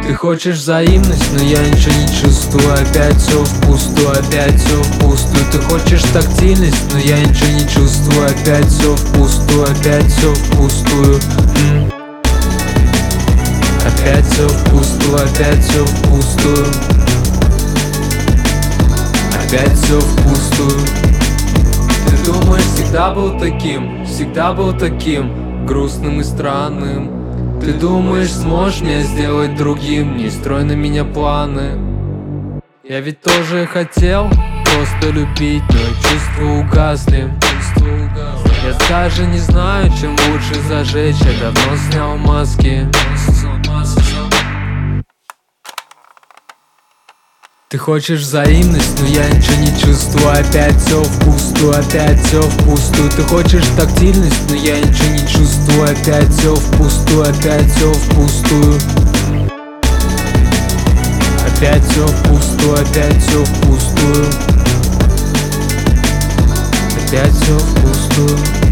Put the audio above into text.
Ты хочешь взаимность, но я ничего не чувствую. Опять все впустую, опять все впустую. Ты хочешь тактильность, но я ничего не чувствую. Опять все впустую, опять все впустую. Опять все впустую, опять все впустую. Опять все впустую. Ты думаешь, всегда был таким грустным и странным. Ты думаешь, сможешь меня сделать другим? Не строй на меня планы. Я ведь тоже хотел просто любить, но чувства угасли. Я даже не знаю, чем лучше зажечь. Я давно снял маски. Ты хочешь взаимность, но я ничего не чувствую. Опять все впустую, опять все впустую. Ты хочешь тактильность, но я ничего не чувствую. Опять все впустую, опять все впустую. Опять все впустую, опять все впустую. Опять все впустую.